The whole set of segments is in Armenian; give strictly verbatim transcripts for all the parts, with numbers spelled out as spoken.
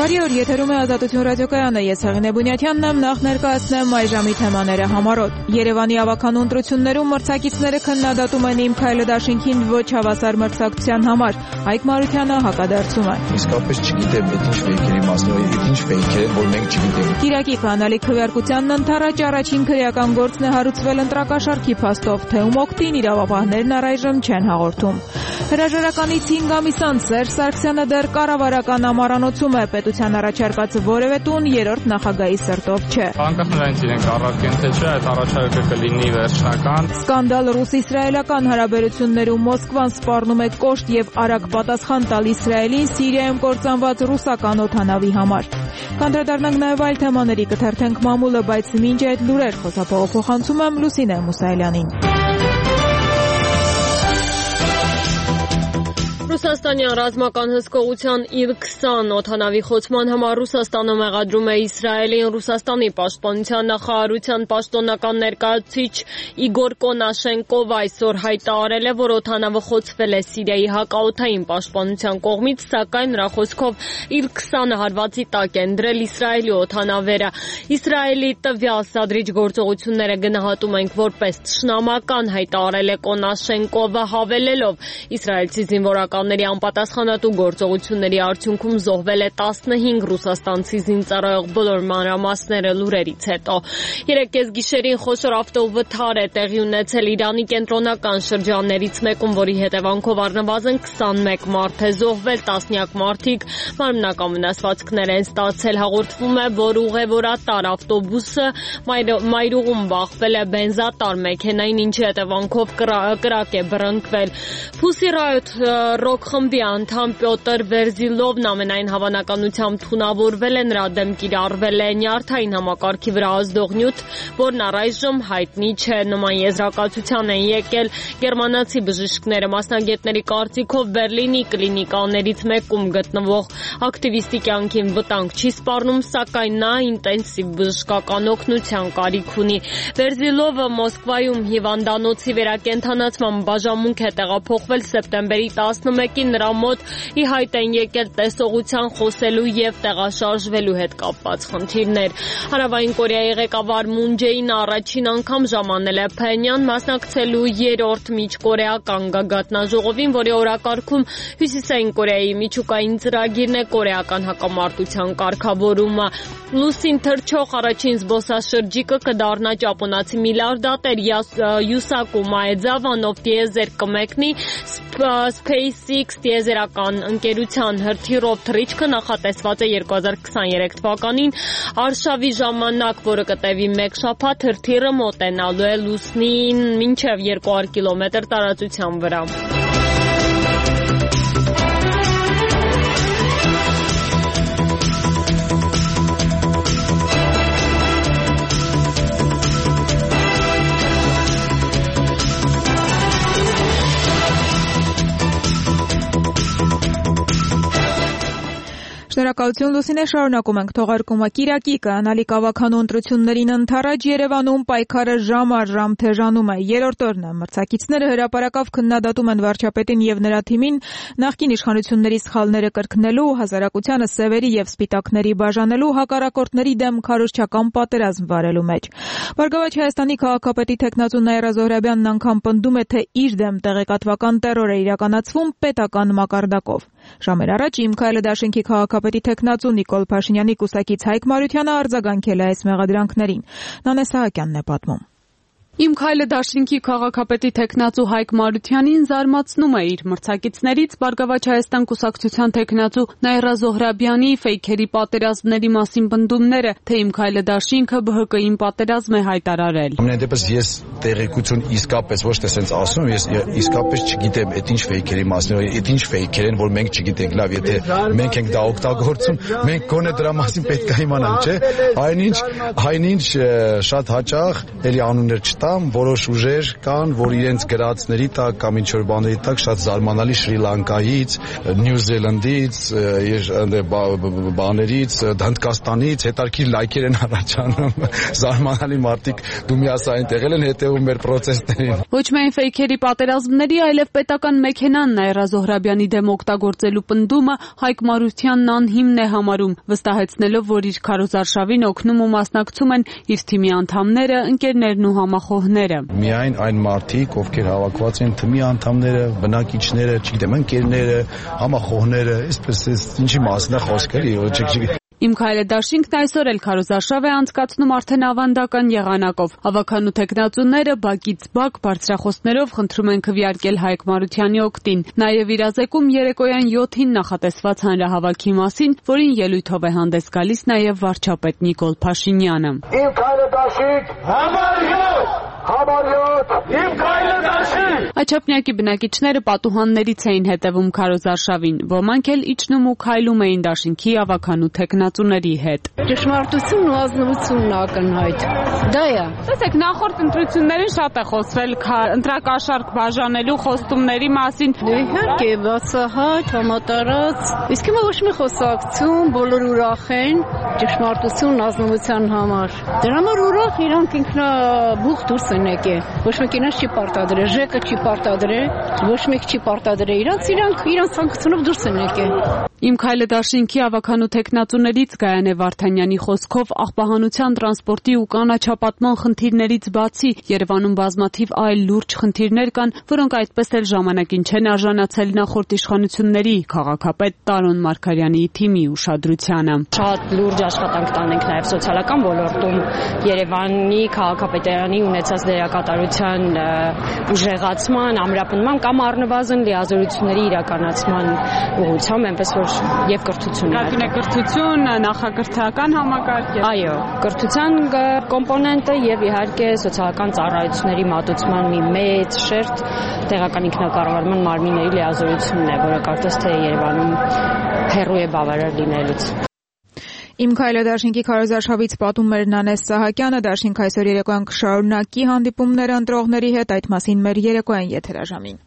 Բարի օր, եթերում է Ազատություն ռադիոկայանը, ես Հեղինե Բունյաթյանն եմ, նախ ներկայացնեմ այժմի թեմաները համառոտ։ Երևանի ավականու ընտրություններում մրցակիցները քննադատում են Իմ քայլը դաշինքին ոչ հավասար մրցակցության համար։ Հայկ Մարությանը հակադարձում է։ Իսկապես չգիտեմ, այդ ինչ ֆեյքերի մասն է, այդ ինչ ֆեյքեր են, որ մենք չգիտենք։ Կիրակի կանալի քվեարկությանն ընթരാճ առաջին քրեական գործն է հարուցվել ընտրակաշառքի փաստով, թե ում օգտին իրավապահներն առայժմ չեն հաղորդում։ Հրաժարականից հինգ ամիս անց Սերժ Սարգսյանը դեռ կառավարական ամառանոցում է, պետության առաջարկած որևէ տուն երրորդ նախագահի սրտով չէ։ Անկախ նրանից իրենք առարկեն թե չէ, այդ առաջարկը կլինի վերջնական։ Սկանդալ ռուս-իսրայելական հարաբերություններում Մոսկվան սպառնում է կոշտ եւ արագ պատասխան տալ Իսրայելին Սիրիայում կործանված ռուսական օդանավի համար։ Կանդրադառնանք նաեւ այլ թեմաների, կթերթենք մամուլը, բայց մինչ այդ լուրեր խոսափողը փոխանցում եմ Լուսինե Մուսայելյանին։ Ռուսաստանյան ռազմական հսկողության Իլ քսան օդանավի խոցման համար Ռուսաստանը մեղադրում է Իսրայելին։ Ռուսաստանի պաշտպանության նախարարության պաշտոնական ներկայացուցիչ Իգոր Կոնաշենկովը այսօր հայտարարել է, որ օդանավը խոցվել է Սիրիայի հակաօդային պաշտպանության կողմից, սակայն նրա խոսքով Իլ քսանը հարվածի տակ են դրել Իսրայելի օդանավերը։ Իսրայելի տվյալ սադրիչ գործողությունները գնահատում ենք որպես թշնամական, հայտարարել է Կոնաշենկովը, հավելելով իսրայելցի զինվորական անպատասխանատու գործողությունների արդյունքում զոհվել է տասնհինգ ռուսաստանցի զինծառայող, բոլոր մանրամասները լուրերից հետո։ Երեկ կեսգիշերին խոշոր ավտովթար է տեղի ունեցել Իրանի կենտրոնական շրջաններից մեկում, որի հետևանքով առնվազն քսանմեկ մարդ է զոհվել, տասնյակ մարդիկ մարմնական վնասվածքներ են ստացել։ Հաղորդվում է, որ ուղևորատար ավտոբուսը մայրուղում բախվել է բենզատար մեքենային, ինչի հետևանքով կրակ է բռնկվել։ Pussy Riot ռոք խմբի անդամ Պյոտր Վերզիլովն ամենայն հավանականությամբ թունավորվել է, նրա դեմ կիրառվել է նյարդային համակարգի վրա ազդող նյութ, որն առայժմ հայտնի չէ։ Նման եզրակացության են եկել գերմանացի բժիշկները։ Մասնագետների կարծիքով Բերլինի կլինիկաներից մեկում գտնվող ակտիվիստի կյանքին վտանգ չի սպառնում, սակայն նա ինտենսիվ բժշկական օգնության կարիք ունի։ Վերզիլովը Մոսկվայում հիվանդանոցի վերակենդանացման բաժանմունք է տեղափոխվել սեպտեմբերի տասնմեկին, նրա մոտ ի հայտ են եկել տեսողության, խոսելու եւ տեղաշարժվելու հետ կապված խնդիրներ։ Հարավային Կորեայի ղեկավար Մուն Ջեինը առաջին անգամ ժամանել է Փենյան, մասնակցելու երրորդ միջկորեական գագաթնաժողովին, որի օրակարգում Հյուսիսային Կորեայի միջուկային ծրագիրն է, կորեական հակամարտության կարգավորումը։ Լուսին թռչող առաջին զբոսաշրջիկը կդառնա ճապոնացի միլիարդատեր Յուսակու Մաեձավանով տիեզեր կմեկնի SpaceX տիեզերական ընկերության հրթիռով թռիչքը նախատեսված է երկու հազար քսաներեք թվականին արշավի ժամանակ, որը կտևի մեկ շաբաթ, հրթիռը մոտենալու է Լուսնին մինչև երկու հարյուր կիլոմետր տարածության վրա։ Շնորհակալություն Լուսինե, շարունակում ենք թողարկումը։ Կիրակի կանալիք ավականու ընտրություններին ընթരാճ Երևանում պայքարը ժամ առ ժամ թեժանում է։ Երրորդ օրն է մրցակիցները հրապարակավ քննադատում են վարչապետին եւ նրա թիմին նախկին իշխանությունների սխալները կրկնելու, հասարակությանը սևերի եւ սպիտակների բաժանելու, հակառակորդների դեմ քարոզչական պատերազմ վարելու մեջ։ Բարգավաճ Հայաստանի քաղաքապետի տեխնացու Նաիրա Զոհրաբյանն անգամ պնդում է, թե իր դեմ տեղեկատվական տերոր է իրականացվում պետական մակարդակով։ Ժամեր առաջ Իմ քայլը դաշինքի քաղաքապետի տեխնացու Նիկոլ Փաշինյանի կուսակից Հայկ Մարությանը արձագանքել է այս մեղադրանքներին։ Նանե Սահակյանն է պատմում։ Իմ քայլը դաշինքի քաղաքապետի տեխնացու Հայկ Մարությանին զարմացնում է իր մրցակիցներից Բարգավաճ Հայաստան կուսակցության տեխնացու Նաիրա Զոհրաբյանի ֆեյքերի պատերազմների մասին պնդումները, թե Իմ քայլը դաշինքը Բ Հ Կ-ին պատերազմ է հայտարարել։ Ամենայն դեպս ես տեղեկություն իսկապես ոչ թե սենց ասում, ես իսկապես չգիտեմ այդ ինչ ֆեյքերի մասին, այդ ինչ ֆեյքեր են, որ մենք չգիտենք։ Լավ, եթե մենք ենք դա օգտագործում, մենք գոնե դրա մասին պետք է իմանանք, չէ՞։ Այնինչ, այնինչ շատ հաճախ էլի անուններ չտա անդամ, որոշ ուժեր կան, որ իրենց գրածների տակ կամ ինչ-որ բաների տակ շատ զարմանալի Շրի Լանկայից, Նյու Զելանդից, բաներից, Հնդկաստանից հետարքիր լայքեր են առաջանում, զարմանալի մարդիկ դու միասային տեղել են հետևում մեր պրոցեսներին։ Ոչ միայն ֆեյքերի պատերազմների, այլև պետական մեքենան Նաիրա Զոհրաբյանի դեմ օգտագործելու պնդումը Հայկ Մարությանն անհիմն է համարում, վստահեցնելով, որ իր քարոզարշավին օգնում ու մասնակցում են իր թիմի անդամները, ընկերներն ու համախոհները։ Միայն այն մարդիկ, ովքեր հավաքված են, թիմի անդամները, բնակիչները, չգիտեմ, ընկերները, համախոհները, այսպես ինչի մասին է խոսքը։ Իմ քայլը դաշինքն այսօր էլ քարոզարշավ է անցկացնում արդեն ավանդական եղանակով։ Հավաքանու թեկնածուները բակից բակ բարձրախոսներով խնդրում են քվեարկել Հայկ Մարությանի օգտին։ Նաև իրազեկում երեկոյան յոթին նախատեսված հանրահավաքի մասին, որին ելույթով է հանդես գալիս նաև վարչապետ Նիկոլ Փաշինյանը։ Իմ քայլը դաշինք, համար յոթ, համար յոթ, իմ քայլը դաշինք։ Աչափնյակի բնակիչները պատուհաններից էին հետևում քարոզարշավին, ոմանք էլ իջնում ու քայլում էին դաշինքի ավականու թեկնածուների հետ։ Ճշմարտությունն ու ազնվությունն ակնհայտ։ Դա է։ Տեսեք, նախորդ ընտրություններին շատ է խոսվել ընտրակաշարք բաժանելու խոստումների մասին։ Իհարկե, բացահայտ, համատարած։ Իսկ հիմա ոչ մի խոսակցություն, բոլոր ուրախ են ճշմարտությունն ազնվության համար։ Դրա համար ուրախ իրանք ինքնաբուխ դուրս են եկել։ Ոչ մեկ իրենց չի պարտադրել, ԺԿ չի պարտադրել, ոչ մեկ չի պարտադրել իրանք, իրանք իրանք ցանկությունով դուրս են եկել։ Իմ քայլը դաշինքի ավականու թեկնածուներից Գայանե Վարդանյանի խոսքով աղբահանության, տրանսպորտի ու կանաչապատման խնդիրներից բացի Երևանում բազմաթիվ այլ լուրջ խնդիրներ կան, որոնք այդպես էլ ժամանակին չեն արժանացել նախորդ իշխանությունների քաղաքապետ Տարոն Մարգարյանի թիմի ուշադրությանը։ Շատ լուրջ աշխատանք տանենք նաև սոցիալական ոլորտում Երևանի քաղաքապետարանի ունեցած դերակատարության ուժեղացման, ամրապնդման կամ առնվազն լիազորությունների իրականացման ուղղությամբ, այնպես որ եւ կրթություն։ Կրթություն է կրթություն, նախակրթական համակարգ։ Այո, կրթության կոմպոնենտը եւ իհարկե սոցիալական ծառայությունների մատուցման մի մեծ շերտ տեղական ինքնակառավարման մարմինների լիազորությունն է, որը կարծես թե Երևանում հեռու է բավարար լինելուց։ Իմ քայլը դաշինքի քարոզարշավից պատում էր Նանես Սահակյանը, դաշինք այսօր երեկոյան կշարունակի հանդիպումները ընտրողների հետ, այդ մասին մեր երեկոյան եթերաժամին։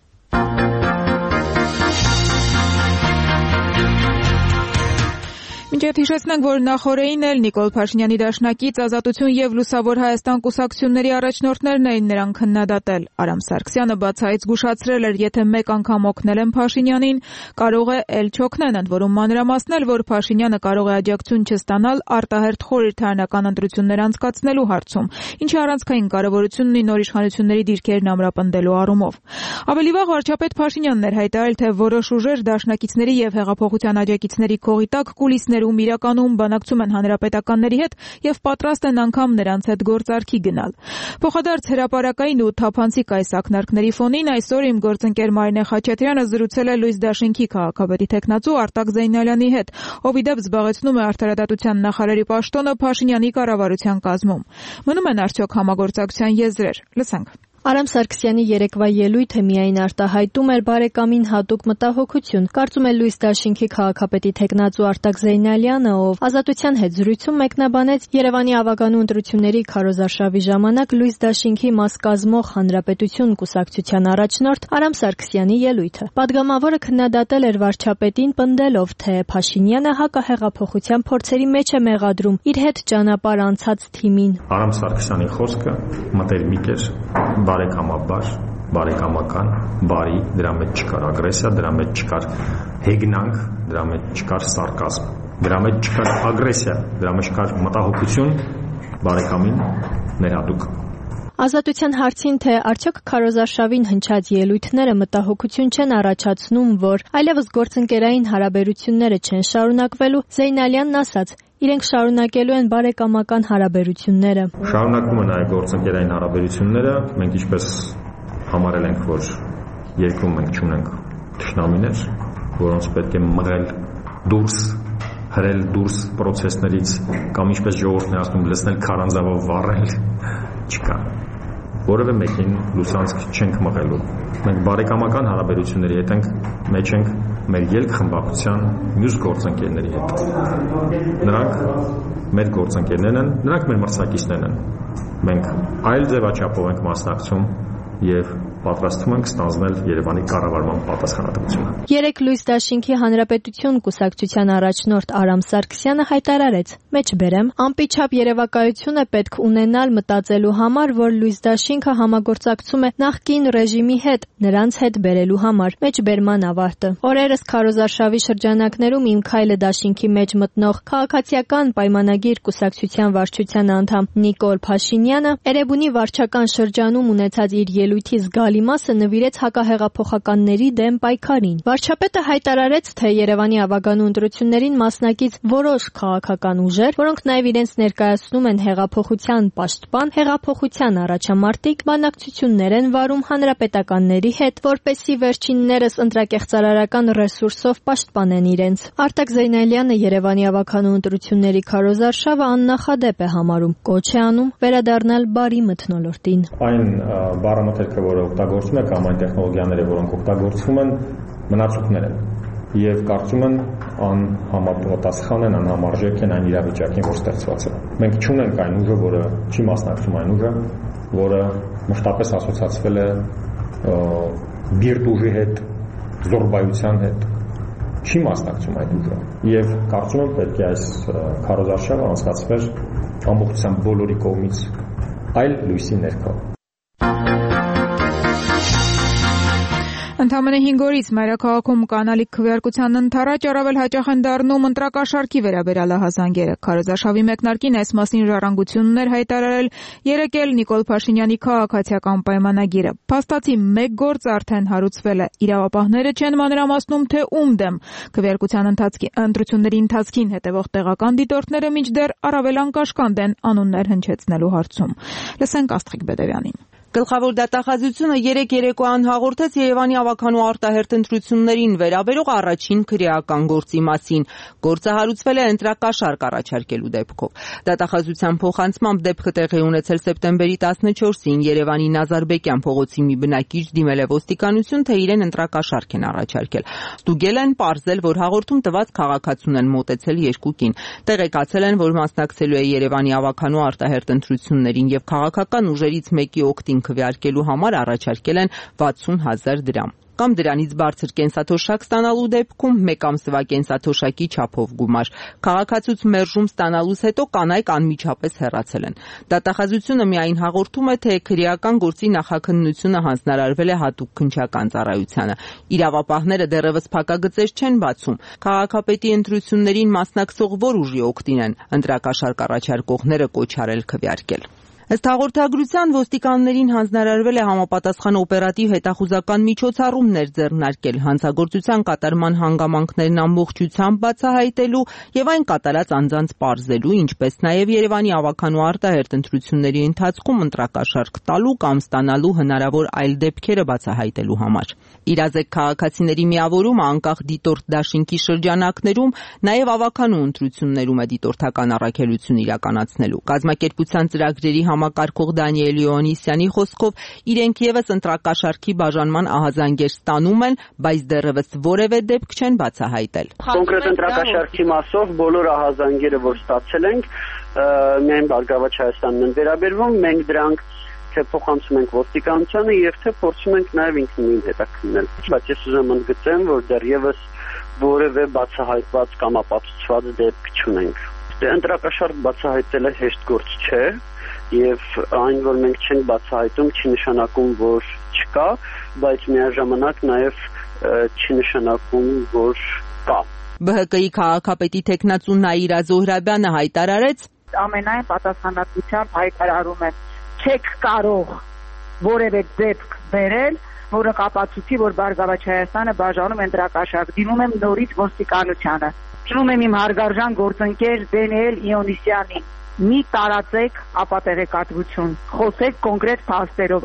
Մինչև հիշեցնենք, որ նախորդին էլ Նիկոլ Փաշինյանի դաշնակից Ազատություն եւ Լուսավոր Հայաստան կուսակցությունների առաջնորդներն էին նրան քննադատել։ Արամ Սարգսյանը բացահայտ զգուշացրել էր, եթե մեկ անգամ օգնել են Փաշինյանին, կարող է էլ չօգնեն, ընդ որում մանրամասնել, որ Փաշինյանը կարող է աջակցություն չստանալ արտահերթ խորհրդարանական ընտրություններ անցկացնելու հարցում, ինչի առանցքային կարևորությունն ունի նոր իշխանությունների դիրքերն ամրապնդելու առումով։ Ավելի վաղ վարչապետ Փաշինյանն էր հայտարարել, թե որոշ ուժեր դաշնակիցների եւ հեղափոխության աջակիցների քողի տակ կուլիսներում իրականում բանակցում են հանրապետականների հետ եւ պատրաստ են անգամ նրանց հետ գործարքի գնալ։ Փոխադարձ հրապարակային ու թափանցիկ այս ակնարկների ֆոնին այսօր իմ գործընկեր Մարինե Խաչատրյանը զրուցել է Լույս դաշինքի քաղաքապետի տեխնացու Արտակ Զեյնալյանի հետ, ով ի դեպ զբաղեցնում է արտարադատության նախարարի պաշտոնը Փաշինյանի կառավարության կազմում։ Մնում են արդյոք համագործակցության եզրեր։ Լսենք։ Արամ Սարգսյանի երեկվա ելույթը միայն արտահայտում էր բարեկամին հատուկ մտահոգություն, կարծում է Լույս դաշինքի քաղաքապետի տեխնացու Արտակ Զեյնալյանը, ով Ազատության հետ զրույցում մեկնաբանեց Երևանի ավականու ընտրությունների քարոզարշավի ժամանակ Լույս դաշինքի մաս կազմող Հանրապետություն կուսակցության առաջնորդ Արամ Սարգսյանի ելույթը։ Պատգամավորը քննադատել էր վարչապետին, պնդելով, թե Փաշինյանը հակահեղափոխության փորձերի մեջ է մեղադրում իր հետ ճանապարհ անցած թիմին։ Արամ Սարգսյանի խոսքը մտերմիկ էր, բարեկամաբար, բարեկամական, բարի, դրա մեջ չկար ագրեսիա, դրա մեջ չկար հեգնանք, դրա մեջ չկար սարկազմ, դրա մեջ չկար ագրեսիա, դրա մեջ կար մտահոգություն բարեկամին ներհատուկ։ Ազատության հարցին, թե արդյոք քարոզարշավին հնչած ելույթները մտահոգություն չեն առաջացնում, որ այլևս գործընկերային հարաբերությունները չեն շարունակվելու, Զեյնալյանն ասաց. իրենք շարունակելու են բարեկամական հարաբերությունները։ Շարունակում են այ գործընկերային հարաբերությունները, մենք ինչպես համարել ենք, որ երկրում մենք չունենք թշնամիներ, որոնց պետք է մղել դուրս, հրել դուրս պրոցեսներից կամ ինչպես ժողովուրդն է ասում, լցնել քարանձավով վառել, չկա։ Որևէ մեկին լուսանցք չենք մղելու։ Մենք բարեկամական հարաբերությունների հետ ենք, մեջ ենք մեր ելք խմբակցության մյուս գործընկերների հետ։ Նրանք մեր գործընկերներն են, նրանք մեր մրցակիցներն են։ մենք այլ ձևաչափով ենք մասնակցում եւ պատրաստվում ենք ստանձնել Երևանի կառավարման պատասխանատվությունը։ Երեք լույս դաշինքի Հանրապետություն կուսակցության առաջնորդ Արամ Սարգսյանը հայտարարեց. «Մեջբերեմ, ամպիչափ երևակայություն է պետք ունենալ մտածելու համար, որ լույս դաշինքը համագործակցում է նախկին ռեժիմի հետ, նրանց հետ բերելու համար»։ Մեջբերման ավարտը։ Օրերս քարոզարշավի շրջանակներում Իմ քայլը դաշինքի մեջ մտնող քաղաքացիական պայմանագիր կուսակցության վարչության անդամ Նիկոլ Փաշինյանը Էրեբունի վարչական շրջանում ունեցած իր ելույթի զգալի մասը նվիրեց հակահեղափոխականների դեմ պայքարին։ Վարչապետը հայտարարեց, թե Երևանի ավագանու ընտրություններին մասնակից որոշ քաղաքական ուժեր, որոնք նաև իրենց ներկայացնում են հեղափոխության պաշտպան, հեղափոխության առաջամարտիկ, բանակցություններ են վարում հանրապետականների հետ, որպեսզի վերջիններս ընտրակեղծարարական ռեսուրսով պաշտպանեն իրենց։ Արտակ Զեյնալյանը Երևանի ավագանու ընտրությունների քարոզարշավը աննախադեպ է համարում, կոչ է անում վերադառնալ բարի մթնոլորտին։ Այն բառամթերքը, որը օգտագործում է կամ այն տեխնոլոգիաները, որոնք օգտագործվում են, մնացորդներ են եւ կարծում են անհամապատասխան են, անհամարժեք են այն իրավիճակին, որ ստեղծված է։ Մենք չունենք այն ուժը, որը չի մասնակցում այն ուժը, որը մշտապես ասոցացվել է բիրտ ուժի հետ, զորբայության հետ, չի մասնակցում այդ ուժը։ Եվ կարծում եմ պետք է այս քարոզարշավը անցկացվեր ամբողջությամբ բոլորի կողմից այլ լույսի ներքո։ Ընդամենը հինգ օրից մայրաքաղաքում կանալիք քվեարկության ընթառաջ առավել հաճախ են դառնում ընտրակաշառքի վերաբերյալ ահազանգերը։ Քարոզարշավի մեկնարկին այս մասին ժառանգություններ հայտարարել երեկ էլ Նիկոլ Փաշինյանի քաղաքացիական պայմանագիրը։ Փաստացի մեկ գործ արդեն հարուցվել է։ Իրավապահները չեն մանրամասնում, թե ում դեմ քվեարկության ընտրությունների ընթացքին հետևող տեղական դիտորդները մինչդեռ առավել անկաշկանդ են անուններ հնչեցնելու հարցում։ Լսենք Աստղիկ Բեդևյանին։ Գլխավոր դատախազությունը երեկ երեկոյան հաղորդեց Երևանի ավագանու արտահերթ ընտրություններին վերաբերող առաջին քրեական գործի մասին։ Գործը հարուցվել է ընտրակաշառք առաջարկելու դեպքով։ Դատախազության փոխանցմամբ դեպքը տեղի ունեցել սեպտեմբերի տասնչորսին Երևանի Նազարբեկյան փողոցի մի բնակիչ դիմել է ոստիկանություն, թե իրեն ընտրակաշառք են առաջարկել։ Ստուգել են, պարզել, որ հաղորդում տված քաղաքացուն են մոտեցել երկու կին։ Տեղեկացել են, որ մասնակցելու է Երևանի ավագանու արտահերթ ընտրություններին եւ քաղաքական ուժերից մեկի օգտին քվեարկելու համար առաջարկել են վաթսուն հազար դրամ կամ դրանից բարձր կենսաթոշակ ստանալու դեպքում մեկ ամսվա կենսաթոշակի չափով գումար։ Քաղաքացուց մերժում ստանալուց հետո կանայք անմիջապես հեռացել են։ Դատախազությունը միայն հաղորդում է, թե քրեական գործի նախաքննությունը հանձնարարվել է հատուկ քննչական ծառայությանը։ Իրավապահները դեռևս փակագծեր չեն բացում։ Քաղաքապետի ընտրություններին մասնակցող որ ուժի օգտին են ընտրակաշառք առաջարկողները կոչ արել քվեարկել։ Ըստ հաղորդագրության ոստիկաններին հանձնարարվել է համապատասխան օպերատիվ հետախուզական միջոցառումներ ձեռնարկել հանցագործության կատարման հանգամանքներն ամբողջությամբ բացահայտելու եւ այն կատարած անձանց պարզելու, ինչպես նաեւ Երևանի ավագանու արտահերթ ընտրությունների ընթացքում ընտրակաշառք տալու կամ ստանալու հնարավոր այլ դեպքերը բացահայտելու համար։ Իրազեկ քաղաքացիների միավորումը անկախ դիտորդ դաշինքի շրջանակներում նաեւ ավագանու ընտրություններում է դիտորդական առաքելություն իրականացնելու։ Կազմակերպության ծրագրերի համակարգող Դանիել Իոնիսյանի խոսքով իրենք եւս ընտրակաշառքի բաժանման ահազանգեր ստանում են, բայց դեռևս որևէ դեպք չեն բացահայտել։ Կոնկրետ ընտրակաշառքի մասով բոլոր ահազանգերը, որ ստացել ենք, միայն Բարգավաճ Հայաստանն են վերաբերվում, մենք դրանք թե փոխանցում ենք ոստիկանությանը եւ թե փորձում ենք նաեւ ինքնին հետաքննել։ Բայց ես ուզում եմ ընդգծեմ, որ դեռևս որևէ բացահայտված կամ ապացուցված դեպք չունենք։ Դե ընտրակաշառք բացահայտելը հեշտ գործ չէ։ Եվ այն, որ մենք չենք բացահայտում, չի նշանակում, որ չկա, բայց միաժամանակ նաև չի նշանակում, որ կա։ Բը հը կի քաղաքապետի տեխնացու Նաիրա Զոհրաբյանը հայտարարեց. ամենայն պատասխանատվությամբ հայտարարում եմ, չեք կարող որևէ դեպք բերել, որը կապացուցի, որ Բարգավաճ Հայաստանը բաժանում ընտրակաշառք։ Դիմում եմ նորից ոստիկանությանը։ Դիմում եմ իմ հարգարժան գործընկեր Դանիել Իոնիսյանին։ Մի տարածեք ապատեղեկատվություն, խոսեք կոնկրետ փաստերով։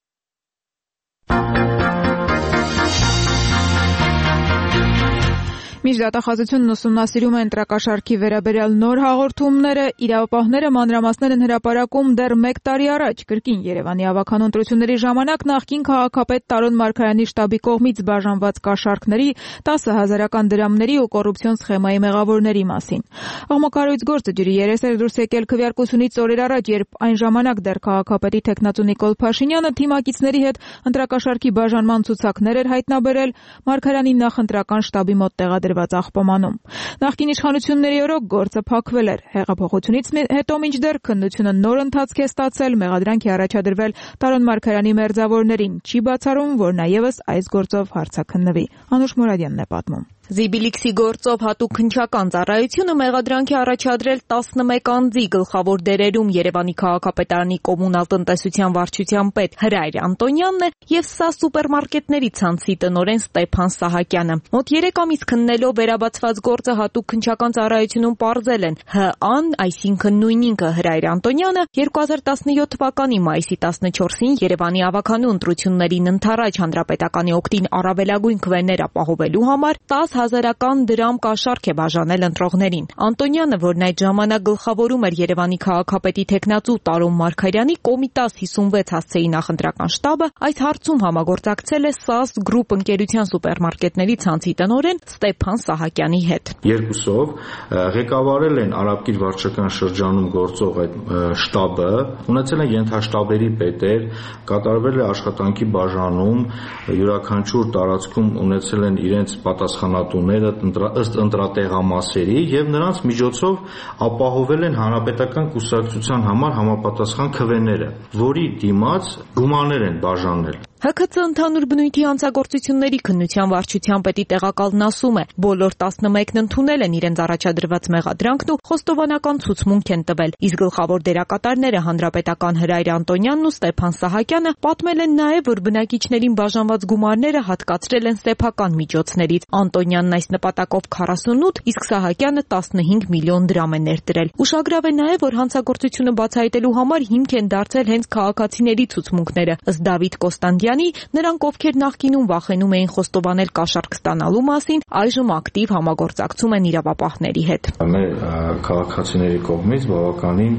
Միջդատախազությունն ուսումնասիրում է ընտրակաշարքի վերաբերյալ նոր հաղորդումները, իրավապահները մանրամասներ են հրապարակում դեռ մեկ տարի առաջ կրկին Երևանի ավականու ընտրությունների ժամանակ նախկին քաղաքապետ Տարոն Մարգարյանի շտաբի կողմից բաժանված կաշառքների, տասը հազարական դրամների ու կոռուպցիոն սխեմայի մեղավորների մասին։ Աղմկարույց գործը ջրի երես էր դուրս եկել քվեարկությունից օրեր առաջ, երբ այն ժամանակ դեռ քաղաքապետի թեկնածու Նիկոլ Փաշինյանը թիմակիցների հետ ընտրակաշարքի բաժանման ցուցակներ էր հայտնաբերել Մարգարյանի նախընտրական շտաբի մոտ տեղադրված աղբամանում։ Նախկին իշխանությունների օրոք գործը փակվել էր։ Հեղափոխությունից հետո մինչդեռ քննությունը նոր ընթացք է ստացել, մեղադրանք է առաջադրվել Տարոն Մարգարյանի մերձավորներին։ Չի բացառում, որ նաև այս գործով հարցաքննվի։ Անուշ Մուրադյանն է պատմում։ Զիբիլիքսի գործով հատուկ քննչական ծառայությունը մեղադրանքի առաջադրել տասնմեկ անձի, գլխավոր դերերում Երևանի քաղաքապետարանի կոմունալ տնտեսության վարչության պետ Հրայր Անտոնյանն է եւ ՍԱ սուպերմարկետների ցանցի տնօրեն Ստեփան Սահակյանը։ Մոտ երեք ամիս քննելով վերաբացված գործը հատուկ քննչական ծառայությունում պարզել են ՀԱ-ն, այսինքն նույն ինքը Հրայր Անտոնյանը երկու հազար տասնյոթ թվականի մայիսի տասնչորսին Երևանի ավականու ընտրություններին ընթരാճ հանրապետականի օգտին առավելագույն քվեներ ապահովելու համար տասը հազարական դրամ կաշառք է բաժանել ընտրողներին։ Անտոնյանը, որն այդ ժամանակ գլխավորում էր Երևանի քաղաքապետի թեկնածու Տարոն Մարգարյանի Կոմիտաս հիսունվեց հասցեի նախընտրական շտաբը, այս հարցում համագործակցել է ՍԱՍ գրուպ ընկերության սուպերմարկետների ցանցի տնօրեն Ստեփան Սահակյանի հետ։ Երկուսով ղեկավարել են Արաբկիր վարչական շրջանում գործող այդ շտաբը, ունեցել են ենթաշտաբերի պետեր, կատարվել է աշխատանքի բաժանում, յուրաքանչյուր տարածքում ունեցել են իրենց պատասխանատուները ըստ ընտրատեղամասերի եւ նրանց միջոցով ապահովել են հանրապետական կուսակցության համար համապատասխան քվեները, որի դիմաց գումարներ են բաժանել։ ՀՔՑ ընդհանուր բնույթի հանցագործությունների քննության վարչության պետի տեղակալն ասում է, բոլոր տասնմեկն ընդունել են իրենց առաջադրված մեղադրանքն ու խոստովանական ցուցմունք են տվել, իսկ գլխավոր դերակատարները հանրապետական Հրայր Անտոնյանն ու Ստեփան Սահակյանը պատմել են նաև, որ բնակիչներին բաժանված գումարները հատկացրել են սեփական միջոցներից։ Անտոնյանն այս նպատակով քառասունութ, իսկ Սահակյանը տասնհինգ միլիոն դրամ է ներդրել։ Ուշագրավ է նաև, որ հանցագործությունը բացահայտելու համար հիմք են դարձել հենց քաղաքացիների ցուցմունքները, ըստ Դավիթ Կոստանդյանի, նրանք, ովքեր նախկինում վախենում էին խոստովանել կաշառք ստանալու մասին, այժմ ակտիվ համագործակցում են իրավապահների հետ։ Մեր քաղաքացիների կողմից բավականին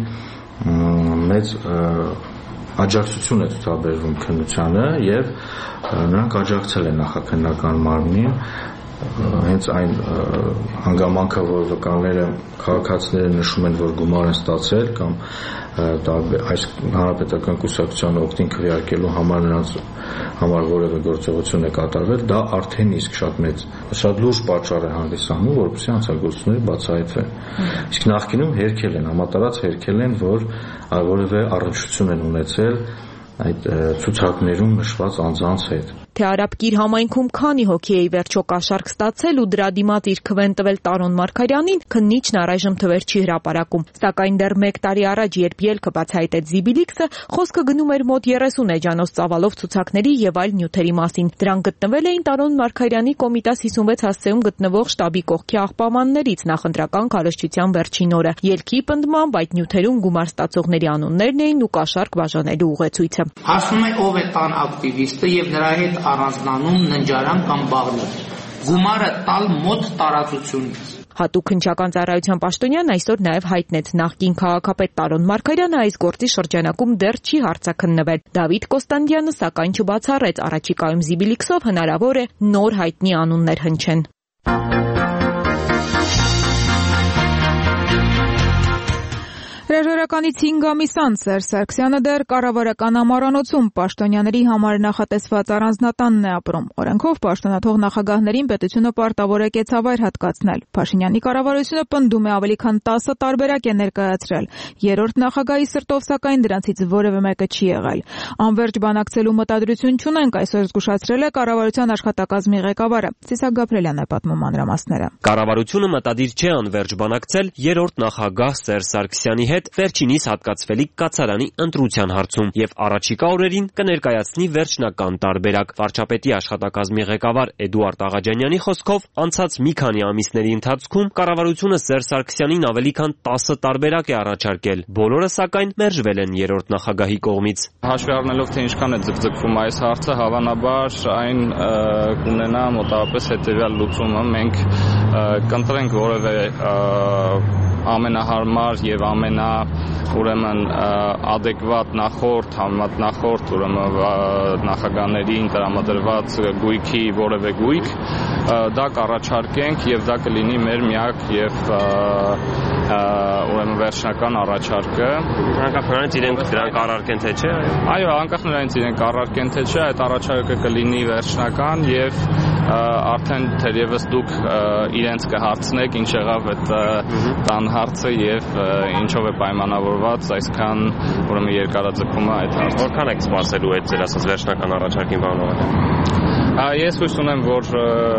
մեծ աջակցություն է ցուցաբերվում քննությանը եւ նրանք աջակցել են նախաքննական մարմնին հենց այն հանգամանքը, որ վկանները քաղաքացիները նշում են, որ գումար են ստացել կամ այս հանրապետական կուսակցության օգտին քվեարկելու համար նրանց համար որևէ գործողություն է կատարվել, դա արդեն իսկ շատ մեծ, շատ լուրջ պատճառ է հանդիսանում, որպեսզի հանցագործությունները բացահայտվեն։ Իսկ նախկինում հերքել են, համատարած հերքել են, որ որևէ առնչություն են ունեցել այդ ցուցակներում նշված անձանց հետ։ Թե Արաբկիր համայնքում քանի հոգի է ի վերջո կաշառք ստացել ու դրա դիմաց իր քվեն տվել Տարոն Մարգարյանին, քննիչն առայժմ թվեր չի հրապարակում։ Սակայն դեռ մեկ տարի առաջ, երբ ելքը բացահայտեց Զիբիլիքսը, խոսքը գնում էր մոտ երեսուն էջանոց ծավալով ցուցակների եւ այլ նյութերի մասին։ Դրանք գտնվել էին Տարոն Մարգարյանի Կոմիտաս հիսունվեց հասցեում գտնվող շտաբի կողքի աղբամաններից նախընտրական քարոզչության վերջին օրը։ Ելքի պնդմամբ այդ նյութերում գումար ստացողների անուններն էին ու կաշառք բաժանելու ուղեցույցը։ Ասում է ով է տան ակտիվիստը եւ նրա հետ առանձնանում ննջարան կամ բաղնի։ Գումարը տալ մոտ տարածությունից։ Հատուկ քննչական ծառայության պաշտոնյան այսօր նաև հայտնեց նախկին քաղաքապետ Տարոն Մարգարյանը այս գործի շրջանակում դեռ չի հարցաքննվել։ Դավիթ Կոստանդյանը սակայն չբացառեց, առաջիկայում Զիբիլիքսով հնարավոր է նոր հայտնի անուններ հնչեն։ Հրաժարականից հինգ ամիս անց Սերժ Սարգսյանը դեռ կառավարական ամառանոցում պաշտոնյաների համար նախատեսված առանձնատանն է ապրում։ Օրենքով պաշտոնաթող նախագահներին պետությունը պարտավոր է կեցավայր հատկացնել։ Փաշինյանի կառավարությունը պնդում է ավելի քան տասը տարբերակ է ներկայացրել։ Երրորդ նախագահի սրտով սակայն դրանցից որևէ մեկը չի եղել։ Անվերջ բանակցելու մտադրություն չունենք, այսօր զգուշացրել է կառավարության աշխատակազմի ղեկավարը։ Ծիսակ Գաբրելյանն է պատմում մանրամասները։ Կառավարությունը մտադիր չէ անվերջ բանակցել երրորդ նախագահ Սերժ Սարգսյանի հետ վերջինիս հատկացվելիք կացարանի ընտրության հարցում եւ առաջիկա օրերին կներկայացնի վերջնական տարբերակ։ Վարչապետի աշխատակազմի ղեկավար Էդուարդ Աղաջանյանի խոսքով անցած մի քանի ամիսների ընթացքում կառավարությունը Սերժ Սարգսյանին ավելի քան տասը տարբերակ է առաջարկել։ Բոլորը սակայն մերժվել են երրորդ նախագահի կողմից։ Հաշվի առնելով թե ինչքան է ձգձգվում այս հարցը, հավանաբար այն կունենա մոտավորապես հետեւյալ լուծումը։ Մենք կընտրենք որևէ ամենահարմար եւ ամենա ուրեմն adekvat նախորդ համեմատ նախորդ ուրեմն նախագահներին տրամադրված գույքի որևէ գույք դա կառաջարկենք եւ դա կլինի մեր միակ եւ ուրեմն վերջնական առաջարկը անկախ նրանից իրենք դրանք առարկեն թե չէ այո անկախ նրանից իրենք առարկեն թե չէ այդ առաջարկը կլինի վերջնական եւ արդեն թերևս դուք իրենց կհարցնեք ինչ եղավ այդ տան հարցը եւ ինչով է պայմանավորված այսքան ուրեմն երկարաձգումը այդ հարցը որքան եք սպասելու այդ ձեր ասած վերջնական առաջարկին բանալը Ես հույս ունեմ, որ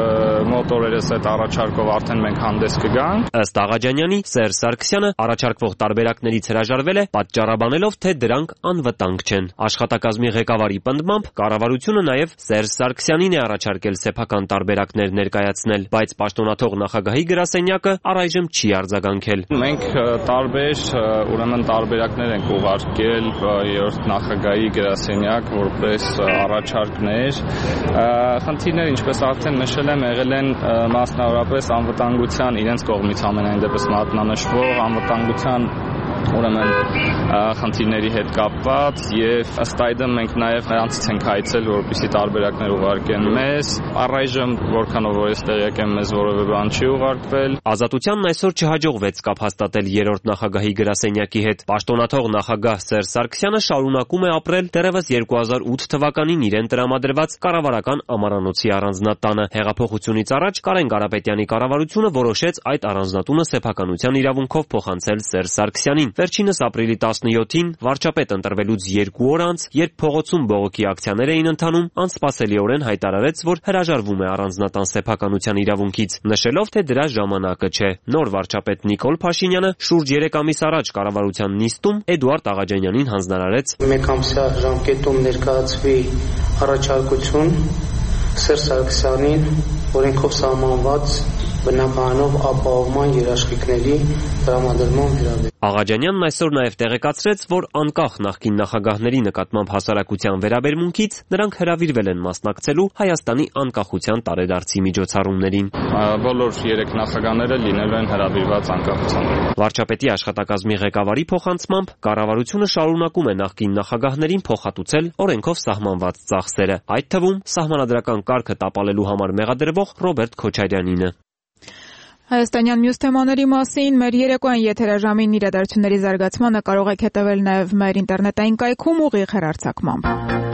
մոտ օրերս այդ առաջարկով արդեն մենք հանդես կգանք։ Ըստ Աղաջանյանի, Սերժ Սարգսյանը առաջարկվող տարբերակներից հրաժարվել է, պատճառաբանելով, թե դրանք անվտանգ չեն։ Աշխատակազմի ղեկավարի պնդմամբ, կառավարությունը նաև Սերժ Սարգսյանին է առաջարկել սեփական տարբերակներ ներկայացնել, բայց պաշտոնաթող նախագահի գրասենյակը առայժմ չի արձագանքել։ Մենք տարբեր, ուրեմն տարբերակներ ենք ուղարկել երրորդ նախագահի գրասենյակ որպես առաջարկներ Խնդիրները, ինչպես արդեն նշել եմ, եղել են մասնավորապես անվտանգության իրենց կողմից ամենայն դեպս մատնանշվող անվտանգության ուրեմն խնդիրների հետ կապված եւ ըստ այդմ մենք նաեւ նրանցից ենք հայցել որպեսզի տարբերակներ ուղարկեն մեզ առայժմ որքանով որ ես տեղյակ եմ մեզ որևէ բան չի ուղարկվել Ազատությանն այսօր չհաջողվեց կապ հաստատել երրորդ նախագահի գրասենյակի հետ պաշտոնաթող նախագահ Սերժ Սարգսյանը շարունակում է ապրել դեռևս երկու հազար ութ թվականին իրեն տրամադրված կառավարական ամառանոցի առանձնատանը հեղափոխությունից առաջ Կարեն Կարապետյանի կառավարությունը որոշեց այդ առանձնատունը սեփականության իրավունքով փոխանցել Սերժ Սարգսյանին Վերջինս ապրիլի տասնյոթին վարչապետ ընտրվելուց երկու օր անց, երբ փողոցում բողոքի ակցիաներ էին ընթանում, անսպասելիորեն հայտարարեց, որ հրաժարվում է առանձնատան սեփականության իրավունքից, նշելով, թե դրա ժամանակը չէ։ Նոր վարչապետ Նիկոլ Փաշինյանը շուրջ երեք ամիս առաջ կառավարության նիստում Էդուարդ Աղաջանյանին հանձնարարեց մեկ ամսյա ժամկետում ներկայացվի առաջարկություն Սերժ Սարգսյանին օրենքով սահմանված բնականով ապահովման երաշխիքների տրամադրման վերաբերյալ Աղաջանյանն այսօր նաև տեղեկացրեց, որ անկախ նախկին նախագահների նկատմամբ հասարակության վերաբերմունքից նրանք հրավիրվել են մասնակցելու Հայաստանի անկախության տարեդարձի միջոցառումներին։ Բոլոր երեք նախագահները լինելու են հրավիրված անկախության։ Վարչապետի աշխատակազմի ղեկավարի փոխանցմամբ կառավարությունը շարունակում է նախկին նախագահներին փոխհատուցել օրենքով սահմանված ծախսերը, այդ թվում սահմանադրական կարգը տապալելու համար մեղադրվող Ռոբերտ Քոչարյանինը։ Հայաստանյան մյուս թեմաների մասին մեր երեկոյան եթերաժամին իրադարձությունների զարգացմանը կարող եք հետևել նաև մեր ինտերնետային կայքում ուղիղ հեռարձակմամբ։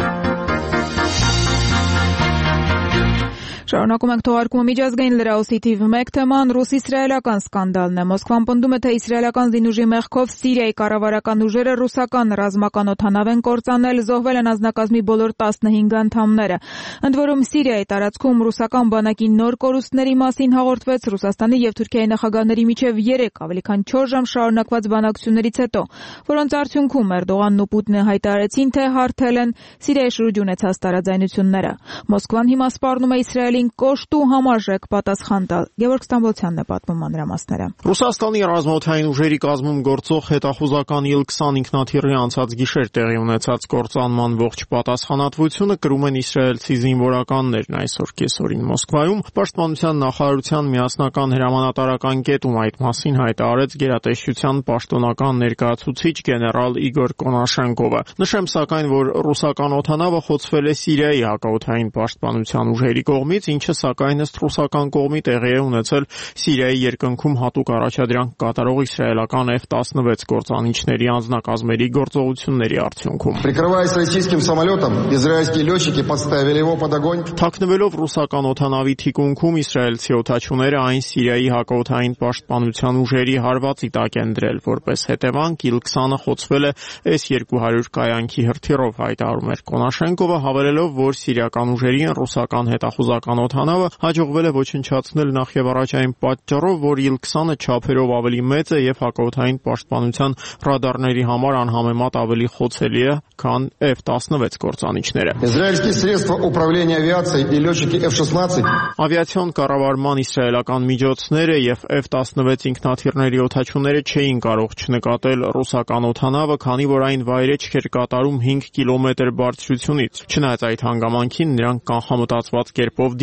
Շարունակում ենք թողարկումը միջազգային լրահոսի թիվ մեկ թեման ռուս-իսրայելական սկանդալն է։ Մոսկվան պնդում է, թե իսրայելական զինուժի մեղքով Սիրիայի կառավարական ուժերը ռուսական ռազմական օդանավ են կործանել, զոհվել են անձնակազմի բոլոր տասնհինգ անդամները։ Ընդ որում Սիրիայի տարածքում ռուսական բանակի նոր կորուստների մասին հաղորդվեց Ռուսաստանի եւ Թուրքիայի նախագահների միջև երեք ավելի քան չորս ժամ շարունակված բանակցություններից հետո, որոնց արդյունքում Էրդողանն ու Պուտինը հայտարարեցին, թե հարթել են Սիրիայի շուրջ ունեցած տարաձայնությունները։ Մոսկվան հիմա սպառնում է Իսրայելին կոշտ ու համարժեք պատասխան տալ։ Գևորգ Ստամբոլցյանն է պատմում մանրամասները։ Ռուսաստանի ռազմաօդային ուժերի կազմում գործող հետախուզական իլ քսան ինքնաթիռի անցած գիշեր տեղի ունեցած կործանման ողջ պատասխանատվությունը կրում են իսրայելցի զինվորականներն այսօր կեսօրին Մոսկվայում։ Պաշտպանության նախարարության միասնական հրամանատարական կետում այդ մասին հայտարարեց գերատեսչության պաշտոնական ներկայացուցիչ գեներալ Իգոր Կոնաշենկովը։ Նշեմ սակայն, որ ռուսական օդանավը խոցվել է Սիրիայի հակաօդային պաշտպանության ուժերի կողմից, ինչը սակայն ըստ ռուսական կողմի տեղի է ունեցել Սիրիայի երկնքում հատուկ առաջադրանք կատարող իսրայելական Էֆ տասնվեց կործանիչների անձնակազմերի գործողությունների արդյունքում։ Прикрываясь российским самолетом, израильские летчики подставили его под огонь. Թաքնվելով ռուսական օդանավի թիկունքում իսրայելցի օդաչուները այն Սիրիայի հակաօդային պաշտպանության ուժերի հարվածի տակ են դրել, որպես հետևանք իլ քսանը խոցվել է Էս երկու հարյուր կայանքի հրթիռով, հայտարարում էր Կոնաշենկովը, հավելելով, որ սիրիական ուժերին ռուսական հետախուզական օդանավը հաջողվել է ոչնչացնել նախ եւ առաջ այն պատճառով, որ իլ քսանը չափերով ավելի մեծ է եւ հակաօդային պաշտպանության ռադարների համար անհամեմատ ավելի խոցելի է, քան Էֆ տասնվեց կործանիչները։ Израильские средства управления авиацией и летчики Эф шестнадцать Ավիացիոն կառավարման իսրայելական միջոցները եւ Էֆ տասնվեց ինքնաթիռների օդաչուները չէին կարող չնկատել ռուսական օդանավը, քանի որ այն վայրեջք էր կատարում հինգ կիլոմետր բարձրությունից։ Չնայած այդ հանգամանքին նրանք կանխամտածված կերպով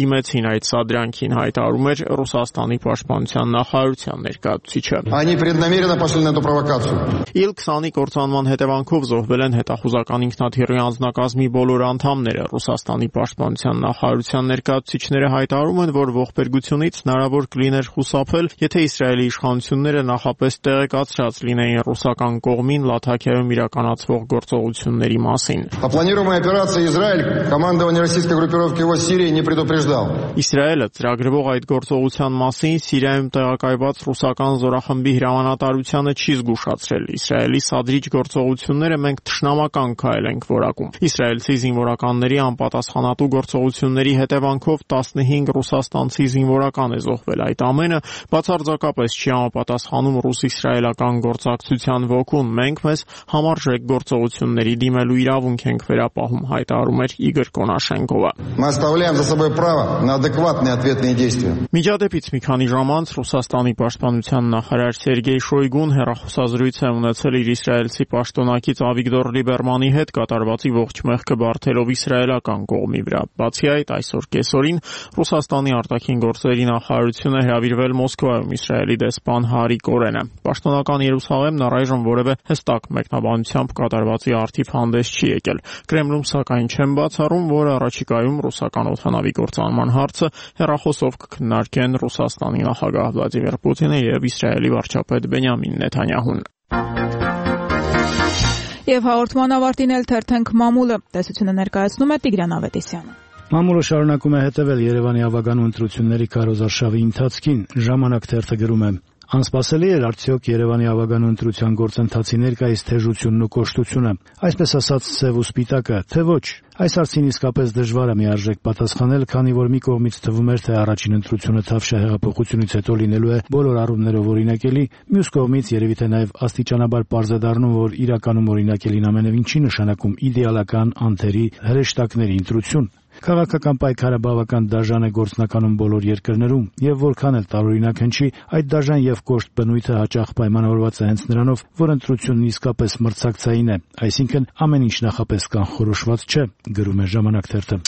չդիմեցին այդ սադրանքին, հայտարարում էր Ռուսաստանի պաշտպանության նախարարության ներկայացուցիչը։ Они преднамеренно пошли на эту провокацию. Իլ քսանի կործանման հետևանքով զոհվել են հետախուզական ինքնաթիռի անձնակազմի բոլոր անդամները։ Ռուսաստանի պաշտպանության նախարարության ներկայացուցիչները հայտարարում են, որ ողբերգությունից հնարավոր կլիներ խուսափել, եթե Իսրայելի իշխանությունները նախապես տեղեկացրած լինեին ռուսական կողմին Լաթաքիայում իրականացվող գործողությունների մասին։ О планируемой операции Израиль командование российской группировки ООС Сирии не предупреждал. Իսրայելը ծրագրվող այդ գործողության մասին Սիրիայում տեղակայված ռուսական զորախմբի հրամանատարությանը չի զգուշացրել։ Իսրայելի սադրիչ գործողությունները մենք թշնամական քայլ ենք որակում։ Իսրայելցի զինվորականների անպատասխանատու գործողությունների հետևանքով տասնհինգ ռուսաստանցի զինվորական է զոհվել։ Այդ ամենը բացարձակապես չի համապատասխանում ռուս-իսրայելական գործակցության ոգուն։ Մենք մեզ համարժեք գործողությունների դիմելու իրավունք ենք վերապահում, հայտարարում էր Իգոր Կոնաշենկովը։ Мы оставляем за собой право на адекватные ответные действия. Միջադեպից մի քանի ժամ անց Ռուսաստանի պաշտպանության նախարար Սերգեյ Շոյգուն հեռախոսազրույց է ունեցել իր իսրայելցի պաշտոնակից Ավիգդոր Լիբերմանի հետ կատարվածի ողջ մեղքը բարթելով իսրայելական կողմի վրա։ Բացի այդ, այսօր կեսօրին Ռուսաստանի արտաքին գործերի նախարարությունը հրավիրվել Մոսկվայում Իսրայելի դեսպան Հարի Կորենը։ Պաշտոնական Երուսաղեմն առայժմ որևէ հստակ մեկնաբանությամբ կատարվածի առթիվ հանդես չի եկել։ Կրեմլում սակայն չեն բացառում, որ առաջիկայում ռուսական օդանավի կործանման հարցը հեռախոսով կքննարկեն Ռուսաստանի նախագահ Վլադիմիր Պուտինը եւ Իսրայելի վարչապետ Բենյամին Նեթանյահուն։ Եվ հաղորդման ավարտին էլ թերթենք մամուլը։ Տեսությունը ներկայացնում է Տիգրան Ավետիսյանը։ Մամուլը շարունակում է հետևել Երևանի ավագանու ընտրությունների քարոզարշավի ընթացքին։ Ժամանակ թերթը գրում է. Անսպասելի էր արդյոք Երևանի ավագանու ընտրության գործընթացի ներկայիս թեժությունն ու կոշտությունը, այսպես ասած սև ու սպիտակը, թե ոչ։ Այս հարցին իսկապես դժվար է միարժեք պատասխանել, քանի որ մի կողմից թվում էր, թե առաջին ընտրությունը Թավշյա հեղափոխությունից հետո լինելու է բոլոր առումներով օրինակելի, մյուս կողմից երևի թե նաև աստիճանաբար պարզ է դառնում, որ իրականում օրինակելին ամենևին չի նշանակում իդեալական անթերի հրեշտակների ընտրություն։ Քաղաքական պայքարը բավական դաժան է գործնականում բոլոր երկրներում, եւ որքան էլ տարօրինակ հնչի, այդ դաժան եւ կոշտ բնույթը հաճախ պայմանավորված է հենց նրանով, որ ընտրությունն իսկապես մրցակցային է, այսինքն ամեն ինչ նախապես կանխորոշված չէ, գրում է Ժամանակ թերթը։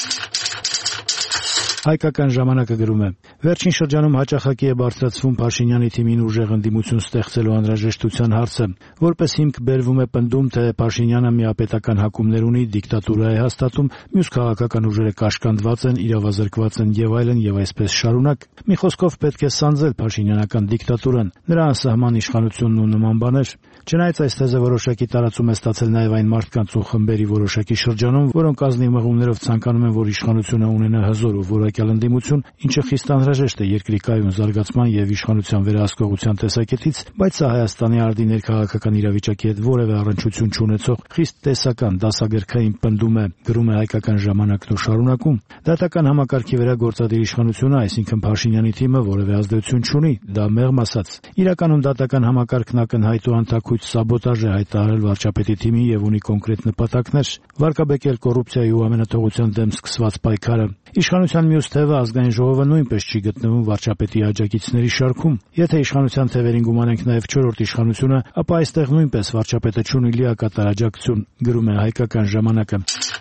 Հայկական ժամանակը գրում է. Վերջին շրջանում հաճախակի է բարձրացվում Փաշինյանի թիմին ուժեղ ընդդիմություն ստեղծելու անհրաժեշտության հարցը, որպես հիմք բերվում է պնդում, թե Փաշինյանը միապետական հակումներ ունի, դիկտատուրա է հաստատում, մյուս քաղաքական ուժերը կաշկանդված են, իրավազրկված են եւ այլն եւ այսպես շարունակ։ Մի խոսքով պետք է սանձել Փաշինյանական դիկտատուրան, նրա անսահման իշխանությունն ու նման բաներ։ Չնայած այս թեզը որոշակի տարածում է ստացել նաև այն մարդկանց ու խմբերի որոշակի շրջանում, որոնք ազնիվ մղումներով ցանկանում են, որ իշխանությունը ունենա հզոր ու որակյալ ընդդիմություն, ինչը խիստ անհրաժեշտ է երկրի կայուն զարգացման եւ իշխանության վերահսկողության տեսակետից, բայց սա Հայաստանի արդի ներքաղաքական իրավիճակի հետ որևէ առնչություն չունեցող խիստ տեսական դասագրքային պնդում է, գրում է Հայկական ժամանակն ու շարունակում։ Դատական համակարգի վրա գործադիր իշխանությունը, այսինքն Փաշինյանի թիմը, որևէ ազդեցություն չունի, դա մեղմ ասած։ Իրականում դատական համակարգն ակնհայտ ու անթաքույց սաբոտաժ է հայտարարել վարչապետի թիմին եւ ունի կոնկրետ նպատակներ՝ վարկաբեկել կոռուպցիայի ու ամենաթողության դեմ սկսված պայքարը։ Իշխանության մյուս թևը ազգային ժողովը նույնպես չի գտնվում վարչապետի աջակիցների շարքում։ Եթե իշխանության թևերին գումանենք նաև չորրորդ իշխանությունը, ապա այստեղ նույնպես վարչապետը չունի լիակատար աջակցություն, գրում է Հայկական ժամանակը։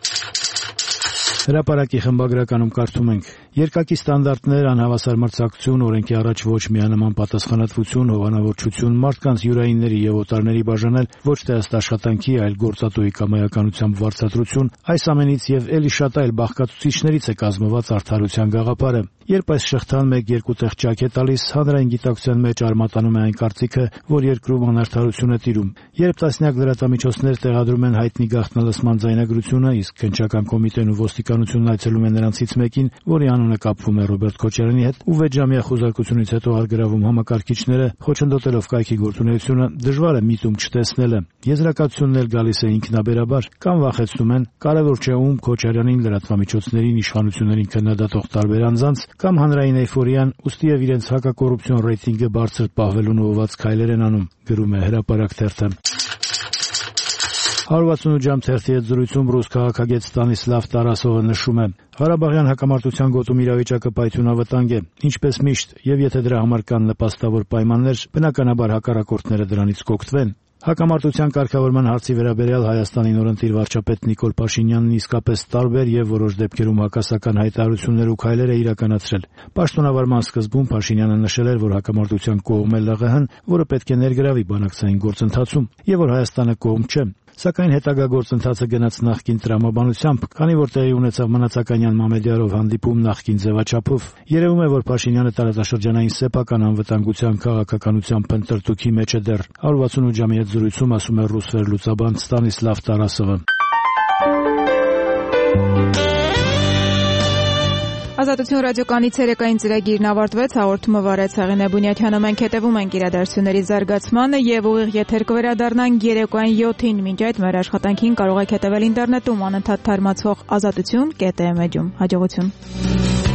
Հրապարակի խմբագրականում կարդում ենք. երկակի ստանդարտներ, անհավասար մրցակցություն, օրենքի առաջ ոչ միանման պատասխանատվություն, հովանավորչություն, մարդկանց յուրայինների եւ օտարների բաժանել ոչ թե ըստ աշխատանքի, այլ գործատուի կամայականությամբ վարձատրություն, այս ամենից եւ էլի շատ այլ բաղկացուցիչներից է կազմված արդարության գաղափարը։ Երբ այս շղթան մեկ-երկու տեղ ճաք է տալիս, հանրային գիտակցության մեջ արմատանում է այն կարծիքը, որ երկրում անարդարություն է տիրում։ Երբ տասնյակ լրատվամիջոցներ տեղադրում են հայտնի գաղտնալսման ձայնագրությունը, իսկ քննչական կոմիտեն ու ոստիկանությունն այցելում են նրանցից մեկին, որի անունը կապվում է Ռոբերտ Քոչարյանի հետ, ու վեց ժամյա խուզարկությունից հետո հարգրավում համակարգիչները, խոչընդոտելով կայքի գործունեությունը, դժվար է միտում չտեսնելը։ Եզրակացությունն էլ գալիս է ինքնաբերաբար, կամ վախեցնում են, կարևոր չէ ում Քոչարյանին, լրատվամիջոցներին, իշխանություններին քննադատող տարբեր անձանց, կամ հանրային էյֆորիան, ուստի եւ իրենց հակակոռուպցիոն ռեյտինգը բարձր պահվելուն ուղղված քայլեր են անում, գրում է Հրապարակ թերթը։ հարյուր վաթսունութ ժամ թերթի հետ զրույցում ռուս քաղաքագետ Ստանիսլավ Տարասովը նշում է. Ղարաբաղյան հակամարտության գոտում իրավիճակը պայթյունավտանգ է, ինչպես միշտ, եւ եթե դրա համար կան նպաստավոր պայմաններ, բնականաբար հակառակորդները դրանից կօգտվեն։ Հակամարտության կարգավորման հարցի վերաբերյալ Հայաստանի նորընտիր վարչապետ Նիկոլ Փաշինյանն իսկապես տարբեր եւ որոշ դեպքերում հակասական հայտարարություններ ու քայլեր է իրականացրել։ Պաշտոնավարման սկզբում Փաշինյանը նշել էր, որ հակամարտության կողմ է ԼՂՀ-ն, որը պետք է ներգրավի բանակցային գործընթացում, եւ որ Հայաստանը կողմ չէ։ Սակայն հետագա գործընթացը գնաց նախկին տրամաբանությամբ, քանի որ տեղի ունեցավ Մնացականյան Մամեդյարով հանդիպում նախկին ձևաչափով։ Երևում է, որ Փաշինյանը տարածաշրջանային սեփական անվտանգության քաղաքականության փնտրտուքի մեջ է դեռ։ one sixty-eight ժամի հետ զրույցում ասում է ռուս վերլուծաբան Ստանիսլավ Տարասովը։ Ազատություն ռադիոկայանի ցերեկային ծրագիրն ավարտվեց, հաղորդումը վարեց Հեղինե Բունյաթյանը, մենք հետևում ենք իրադարձությունների զարգացմանը եւ ուղիղ եթեր կվերադառնանք երեկոյան յոթին, մինչ այդ մեր աշխատանքին կարող եք հետևել ինտերնետում անընդհատ թարմացող ազատություն կետ էմ էջում։ Հաջողություն։